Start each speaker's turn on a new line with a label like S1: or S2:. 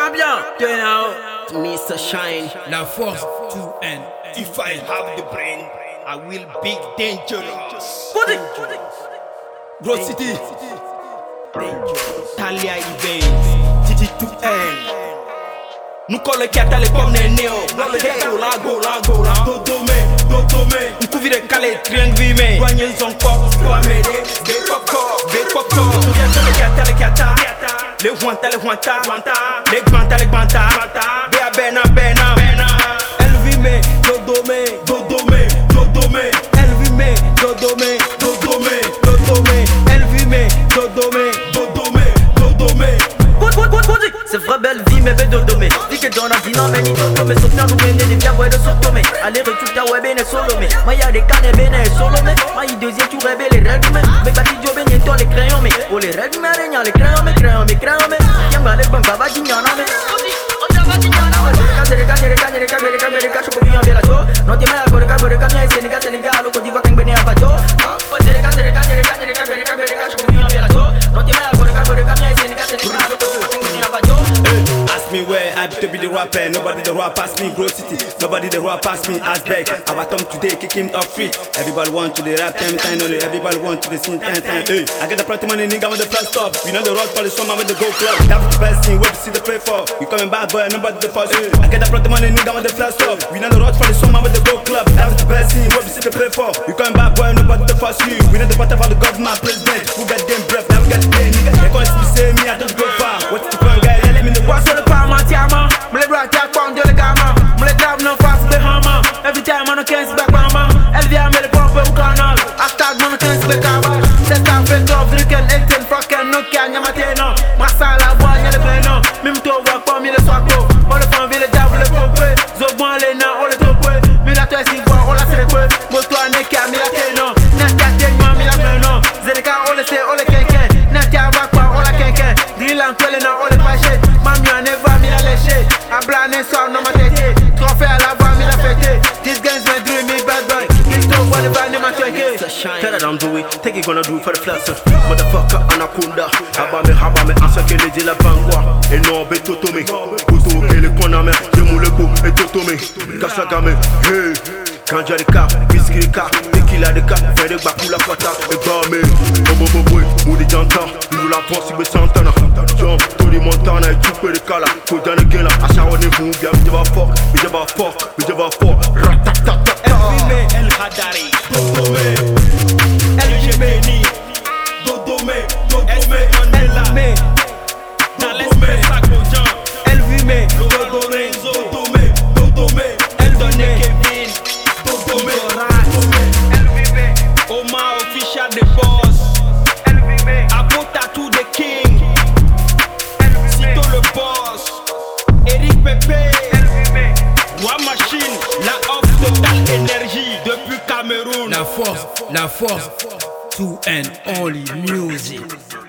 S1: va bien. Turn out, Mr. Shine.
S2: La force to end.
S3: If I have the brain, I will be dangerous.
S1: Grosse City.
S3: Talia Ibe, Titi to end. Nous collons qui a les pommes néo. Dodome. Nous couvrir les calés, triangle vime. Douaniers en pop, soit m'aider. Des pop-corps. Les gata. Les huanta. Les gbanta. Bea bena. Elle vime, dodome. Elle vime, dodome. Elle vime, dodome.
S1: C'est vrai belle vie mais belle dodomé. Dis que dans la vie non mais ni dodomé. Soutenir nous mener des biens ouais de sotomé. Aller retour ta ouais bene solomé. Maya des cannes bene solomé. Maï deuxième tu rêves les règles mais. Mais bati jo bene toi les crayons mais. Oh les règles mais rien les crayons mais. Yamba les banques va gignana mais. Sereka Choko bien bela jo. Non t'es mal à Boreka mia Sénégal au Côte d'Ivoire qu'un bene à bateau. Sereka Choko bien bela jo. Non t'es mal à Boreka mia Sénégal au Côte d'Ivoire qu'un bene à bateau.
S3: Ask me where I to be the rapper. Nobody the rap past me, Grow City. Nobody the rap past me, Azbek. Our come today, kick him off free. Everybody want to the rap time only. Everybody want to the scene time. Hey, I get the pretty money, nigga with the first stop. You know the road for the summer with the go club. That's the best thing, where to see the play for. You coming back, boy, nobody the first. I get the pretty money, nigga with the first stop. You know the road for the summer with the go club. That's the best thing, where to see the play for. You coming back, boy, nobody the first. We know the butter for the government, president. Who got them breath, now we got the pain, nigga. They gonna say me, I don't go far. What's the point, guy? Let me know what's the
S4: Tiama, me le bras tiens pound de le gamin. Me le grave non face de hammer. Every time on a 15 back mama. Elle vient me le pompe au canal. Hashtag mon 15 back cabal. C'est un fait d'offre, lequel est fucking no can yamatena. Massa la voix y'a le prénom. Mime to voix pas mi le soako. On le fan ville diable le popé. Zobon les nains on le topé. Mi la toi si voix on la célèbre. Moto ne ka mi la tena. Natia tellement mi la menon. Zeleka on le sait on le quinquin. Natia va quoi on la quinquin. Drill en toi les nains on le pâché. Mamia ne va mi la léché. A blané sans no ma tête. Trophée à la voix mi la fêté. This guy's my dream me bad boy. This don't want to buy me my check.
S1: Tell her I'm do it. Take it gonna do it for the flash. Motherfucker anaconda. Habame answer que les la bangwa. Et non be totome. Kuto que le koname. Je moule go et totome. Kasagame. Hey. Quand j'ai des cas, whisky des cas, tequila des cas, fait des bacs pour la fata, et barmé, boy, ou des jantins, nous la pense, il me santana, John, Tony Montana, et tout peu de cas là, faut dans le gain là, à chaque rendez-vous, bien, mais je vais fort, ratatata,
S3: El Hadari, Dodome, El Jemeni, Dodome, Mandela, dans l'espèce à Godjan,
S4: El Vime,
S3: Dodome, El Donné Kevin, Dodome, Omar official de boss, Abota to the king, Cito le boss, Eric Pepe, Roi Machine, la off Total Énergie depuis Cameroun.
S2: La force to end only music.